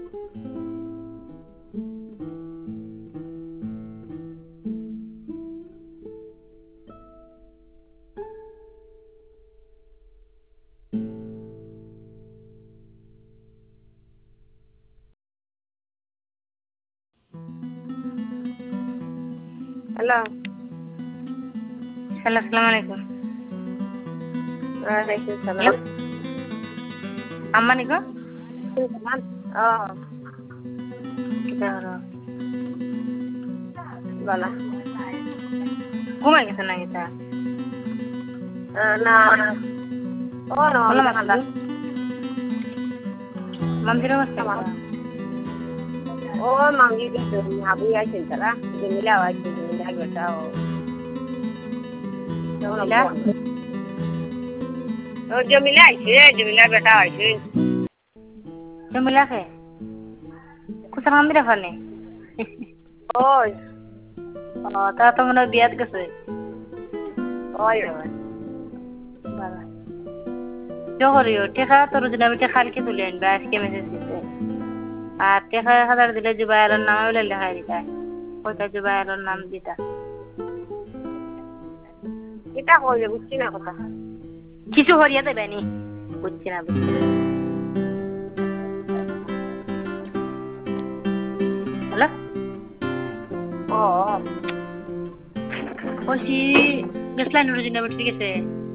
Hello. Hello, assalamualaikum. Waalaikumsalam. Amma niko? Salam. Oh, Kita haro. bala. Kuma kita na kita. Na. Oh, no. Wala Wala masuk. Mandira wasta. Oh, mami itu habu ya cinta. Jamila wajib Jamila bertahu. Jamila? Oh, Jamila itu Jamila bertahu itu. Jamila ke? Kusa mandira fane. Oh, Oh, ta to mona biat gese. oh ya. Bala. Johoriyo, টেকা তোর দিন আমি টেকা খালকে তুলে আনবে আজকে message দিতে। আর টেকা 1000 দিলে জুবাইরের নাম বলে লেখা দিতা। কয়টা জুবাইরের নাম দিতা। Kita kau ya bucin apa kah? কিছু হরিয়া দেবে নি। বুঝছি না বুঝছি না। হ্যালো? Oh. কইছি গেছলাই নুরু জিনা বসে গেছে।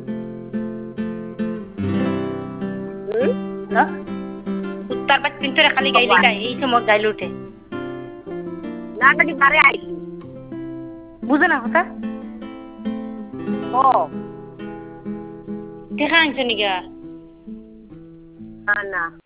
হ্যাঁ? উত্তর বাদ পিন্তরে খালি গাইলে গাই এই সময় গাইলে উঠে। Na tadi bare aisi. বুঝে না কথা? Oh. টেকা আনছো নিগা? Na.